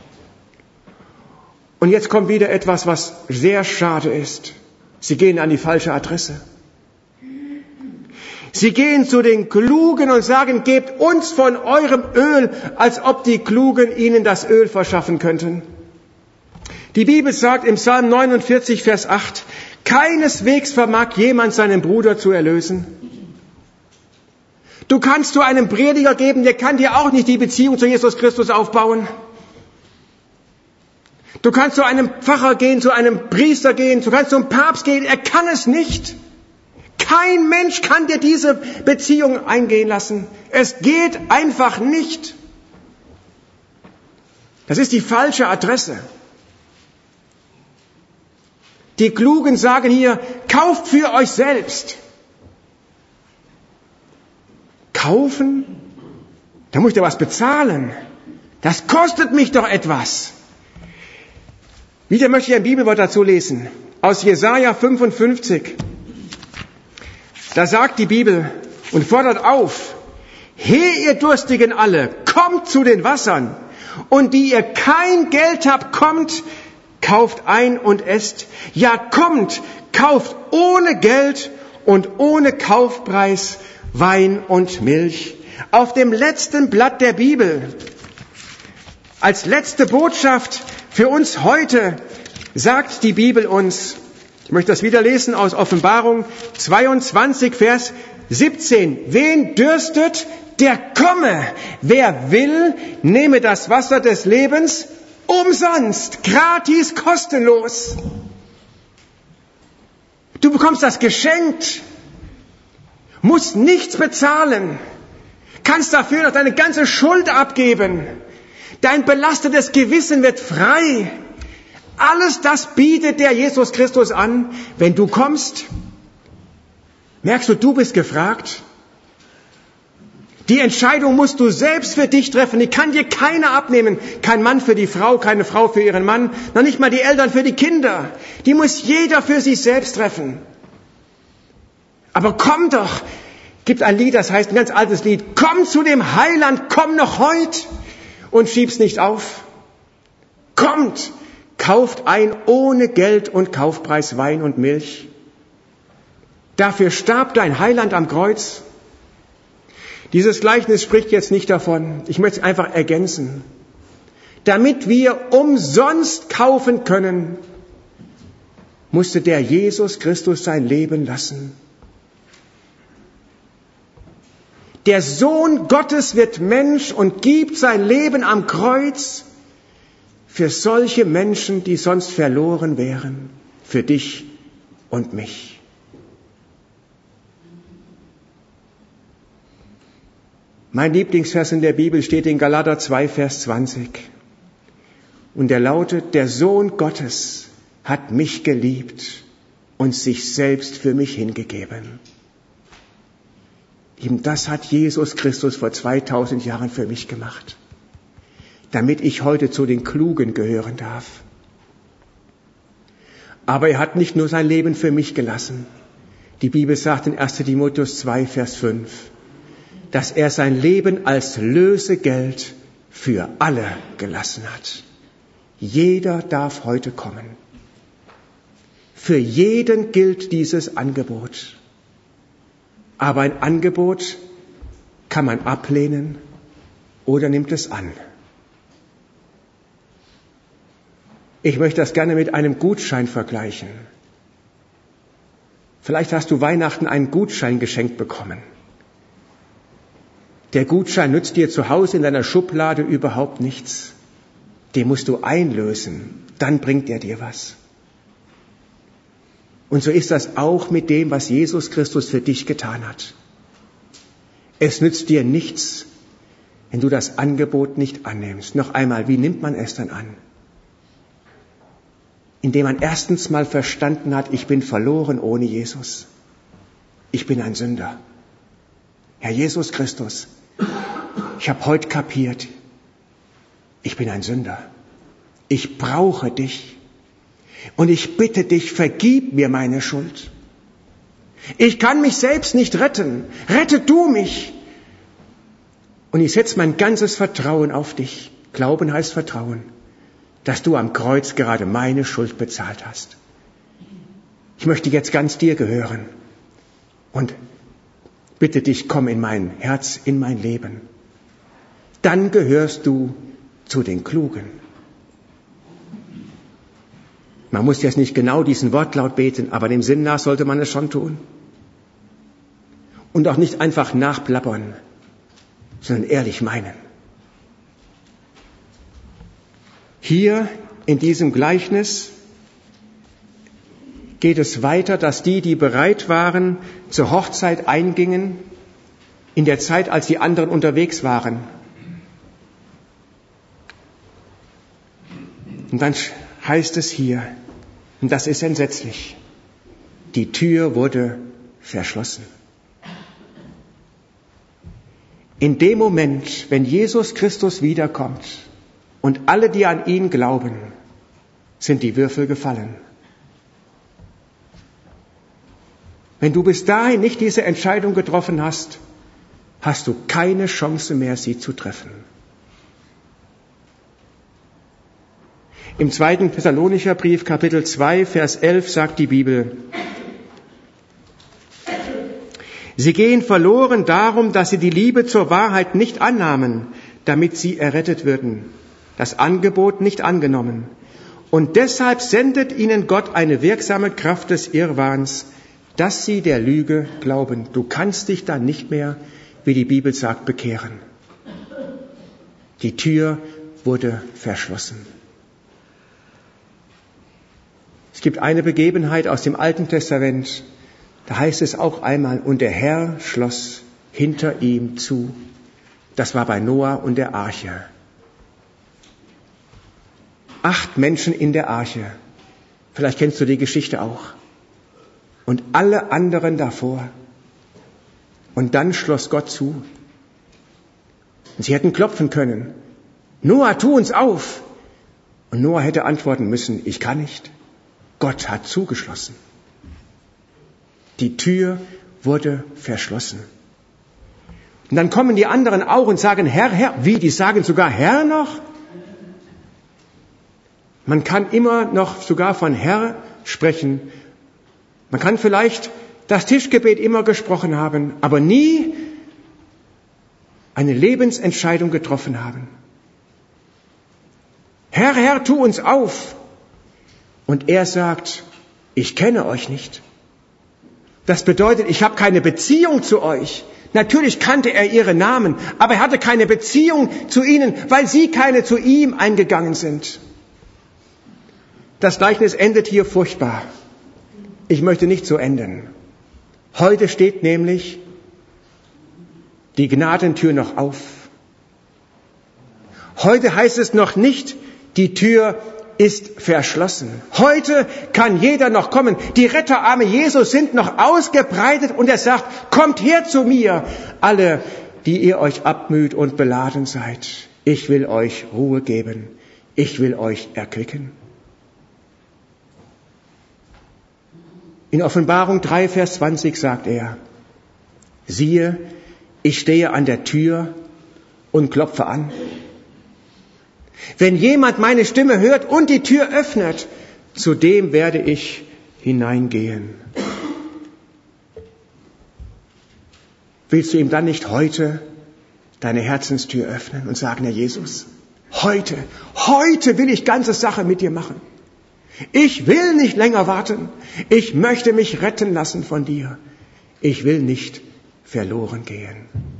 Und jetzt kommt wieder etwas, was sehr schade ist. Sie gehen an die falsche Adresse. Sie gehen zu den Klugen und sagen, gebt uns von eurem Öl, als ob die Klugen ihnen das Öl verschaffen könnten. Die Bibel sagt im Psalm 49, Vers 8, keineswegs vermag jemand seinen Bruder zu erlösen. Du kannst zu einem Prediger geben, der kann dir auch nicht die Beziehung zu Jesus Christus aufbauen. Du kannst zu einem Pfarrer gehen, zu einem Priester gehen, du kannst zum Papst gehen, er kann es nicht. Kein Mensch kann dir diese Beziehung eingehen lassen. Es geht einfach nicht. Das ist die falsche Adresse. Die Klugen sagen hier, kauft für euch selbst. Kaufen? Da muss ich doch was bezahlen. Das kostet mich doch etwas. Wieder möchte ich ein Bibelwort dazu lesen. Aus Jesaja 55. Da sagt die Bibel und fordert auf, he ihr Durstigen alle, kommt zu den Wassern. Und die ihr kein Geld habt, kommt, kauft ein und esst. Ja, kommt, kauft ohne Geld und ohne Kaufpreis Wein und Milch. Auf dem letzten Blatt der Bibel, als letzte Botschaft für uns heute, sagt die Bibel uns, ich möchte das wieder lesen aus Offenbarung 22, Vers 17. Wen dürstet, der komme. Wer will, nehme das Wasser des Lebens umsonst, gratis, kostenlos. Du bekommst das geschenkt, musst nichts bezahlen, kannst dafür noch deine ganze Schuld abgeben. Dein belastetes Gewissen wird frei. Alles das bietet der Jesus Christus an. Wenn du kommst, merkst du, du bist gefragt. Die Entscheidung musst du selbst für dich treffen. Die kann dir keiner abnehmen. Kein Mann für die Frau, keine Frau für ihren Mann, noch nicht mal die Eltern für die Kinder. Die muss jeder für sich selbst treffen. Aber komm doch, gibt ein Lied, das heißt ein ganz altes Lied. Komm zu dem Heiland, komm noch heut und schieb's nicht auf. Kommt, kauft ein ohne Geld und Kaufpreis Wein und Milch. Dafür starb dein Heiland am Kreuz. Dieses Gleichnis spricht jetzt nicht davon. Ich möchte es einfach ergänzen. Damit wir umsonst kaufen können, musste der Jesus Christus sein Leben lassen. Der Sohn Gottes wird Mensch und gibt sein Leben am Kreuz für solche Menschen, die sonst verloren wären, für dich und mich. Mein Lieblingsvers in der Bibel steht in Galater 2, Vers 20. Und der lautet, der Sohn Gottes hat mich geliebt und sich selbst für mich hingegeben. Eben das hat Jesus Christus vor 2000 Jahren für mich gemacht, damit ich heute zu den Klugen gehören darf. Aber er hat nicht nur sein Leben für mich gelassen. Die Bibel sagt in 1. Timotheus 2, Vers 5, dass er sein Leben als Lösegeld für alle gelassen hat. Jeder darf heute kommen. Für jeden gilt dieses Angebot. Aber ein Angebot kann man ablehnen oder nimmt es an. Ich möchte das gerne mit einem Gutschein vergleichen. Vielleicht hast du Weihnachten einen Gutschein geschenkt bekommen. Der Gutschein nützt dir zu Hause in deiner Schublade überhaupt nichts. Den musst du einlösen, dann bringt er dir was. Und so ist das auch mit dem, was Jesus Christus für dich getan hat. Es nützt dir nichts, wenn du das Angebot nicht annimmst. Noch einmal, wie nimmt man es dann an? Indem man erstens mal verstanden hat, ich bin verloren ohne Jesus. Ich bin ein Sünder. Herr Jesus Christus, ich habe heute kapiert, ich bin ein Sünder. Ich brauche dich. Und ich bitte dich, vergib mir meine Schuld. Ich kann mich selbst nicht retten. Rette du mich. Und ich setze mein ganzes Vertrauen auf dich. Glauben heißt Vertrauen, dass du am Kreuz gerade meine Schuld bezahlt hast. Ich möchte jetzt ganz dir gehören und bitte dich, komm in mein Herz, in mein Leben. Dann gehörst du zu den Klugen. Man muss jetzt nicht genau diesen Wortlaut beten, aber dem Sinn nach sollte man es schon tun. Und auch nicht einfach nachplappern, sondern ehrlich meinen. Hier in diesem Gleichnis geht es weiter, dass die bereit waren, zur Hochzeit eingingen, in der Zeit, als die anderen unterwegs waren. Und dann heißt es hier, und das ist entsetzlich, die Tür wurde verschlossen. In dem Moment, wenn Jesus Christus wiederkommt und alle, die an ihn glauben, sind die Würfel gefallen. Wenn du bis dahin nicht diese Entscheidung getroffen hast, hast du keine Chance mehr, sie zu treffen. Im 2. Thessalonicher Brief, Kapitel 2, Vers 11 sagt die Bibel, sie gehen verloren darum, dass sie die Liebe zur Wahrheit nicht annahmen, damit sie errettet würden, das Angebot nicht angenommen. Und deshalb sendet ihnen Gott eine wirksame Kraft des Irrwahns, dass sie der Lüge glauben. Du kannst dich dann nicht mehr, wie die Bibel sagt, bekehren. Die Tür wurde verschlossen. Es gibt eine Begebenheit aus dem Alten Testament, da heißt es auch einmal, und der Herr schloss hinter ihm zu. Das war bei Noah und der Arche. 8 Menschen in der Arche. Vielleicht kennst du die Geschichte auch. Und alle anderen davor. Und dann schloss Gott zu. Und sie hätten klopfen können. Noah, tu uns auf. Und Noah hätte antworten müssen, ich kann nicht. Gott hat zugeschlossen. Die Tür wurde verschlossen. Und dann kommen die anderen auch und sagen, Herr, Herr. Wie, die sagen sogar Herr noch? Man kann immer noch sogar von Herr sprechen. Man kann vielleicht das Tischgebet immer gesprochen haben, aber nie eine Lebensentscheidung getroffen haben. Herr, Herr, tu uns auf. Und er sagt, ich kenne euch nicht. Das bedeutet, ich habe keine Beziehung zu euch. Natürlich kannte er ihre Namen, aber er hatte keine Beziehung zu ihnen, weil sie keine zu ihm eingegangen sind. Das Gleichnis endet hier furchtbar. Ich möchte nicht so enden. Heute steht nämlich die Gnadentür noch auf. Heute heißt es noch nicht, die Tür ist verschlossen. Heute kann jeder noch kommen. Die Retterarme Jesus sind noch ausgebreitet und er sagt, kommt her zu mir, alle, die ihr euch abmüht und beladen seid. Ich will euch Ruhe geben. Ich will euch erquicken. In Offenbarung 3, Vers 20 sagt er, siehe, ich stehe an der Tür und klopfe an. Wenn jemand meine Stimme hört und die Tür öffnet, zu dem werde ich hineingehen. Willst du ihm dann nicht heute deine Herzenstür öffnen und sagen, Herr Jesus, heute will ich ganze Sache mit dir machen. Ich will nicht länger warten. Ich möchte mich retten lassen von dir. Ich will nicht verloren gehen.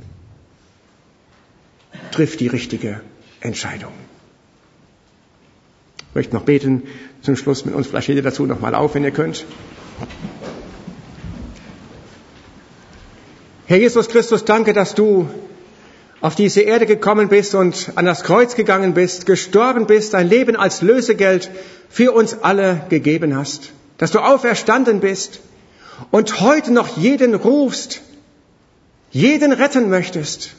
Triff die richtige Entscheidung. Ich möchte noch beten zum Schluss mit uns. Vielleicht steht ihr dazu noch mal auf, wenn ihr könnt. Herr Jesus Christus, danke, dass du auf diese Erde gekommen bist und an das Kreuz gegangen bist, gestorben bist, dein Leben als Lösegeld für uns alle gegeben hast, dass du auferstanden bist und heute noch jeden rufst, jeden retten möchtest,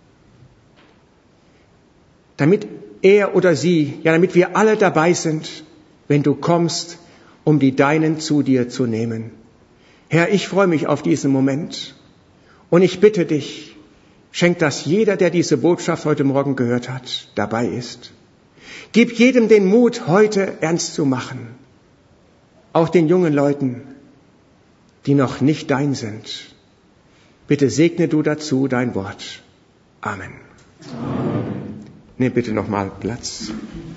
damit er oder sie, ja, damit wir alle dabei sind, wenn du kommst, um die Deinen zu dir zu nehmen. Herr, ich freue mich auf diesen Moment und ich bitte dich, schenk, dass jeder, der diese Botschaft heute Morgen gehört hat, dabei ist. Gib jedem den Mut, heute ernst zu machen. Auch den jungen Leuten, die noch nicht dein sind. Bitte segne du dazu dein Wort. Amen. Nimm bitte nochmal Platz.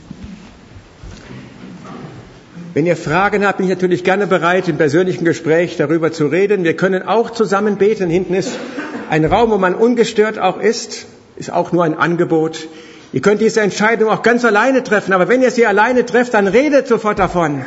Wenn ihr Fragen habt, bin ich natürlich gerne bereit, im persönlichen Gespräch darüber zu reden. Wir können auch zusammen beten. Hinten ist ein Raum, wo man ungestört auch ist auch nur ein Angebot. Ihr könnt diese Entscheidung auch ganz alleine treffen, aber wenn ihr sie alleine trefft, dann redet sofort davon.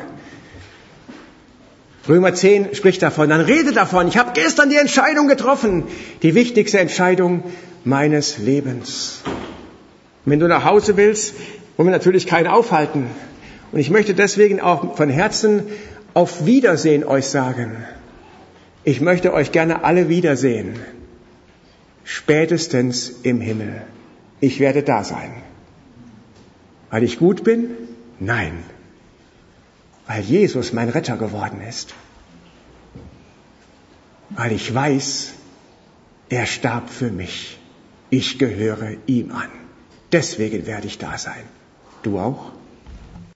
Römer 10 spricht davon, dann redet davon. Ich habe gestern die Entscheidung getroffen, die wichtigste Entscheidung meines Lebens. Und wenn du nach Hause willst, wollen wir natürlich keinen aufhalten. Und ich möchte deswegen auch von Herzen auf Wiedersehen euch sagen. Ich möchte euch gerne alle wiedersehen. Spätestens im Himmel. Ich werde da sein. Weil ich gut bin? Nein. Weil Jesus mein Retter geworden ist. Weil ich weiß, er starb für mich. Ich gehöre ihm an. Deswegen werde ich da sein. Du auch?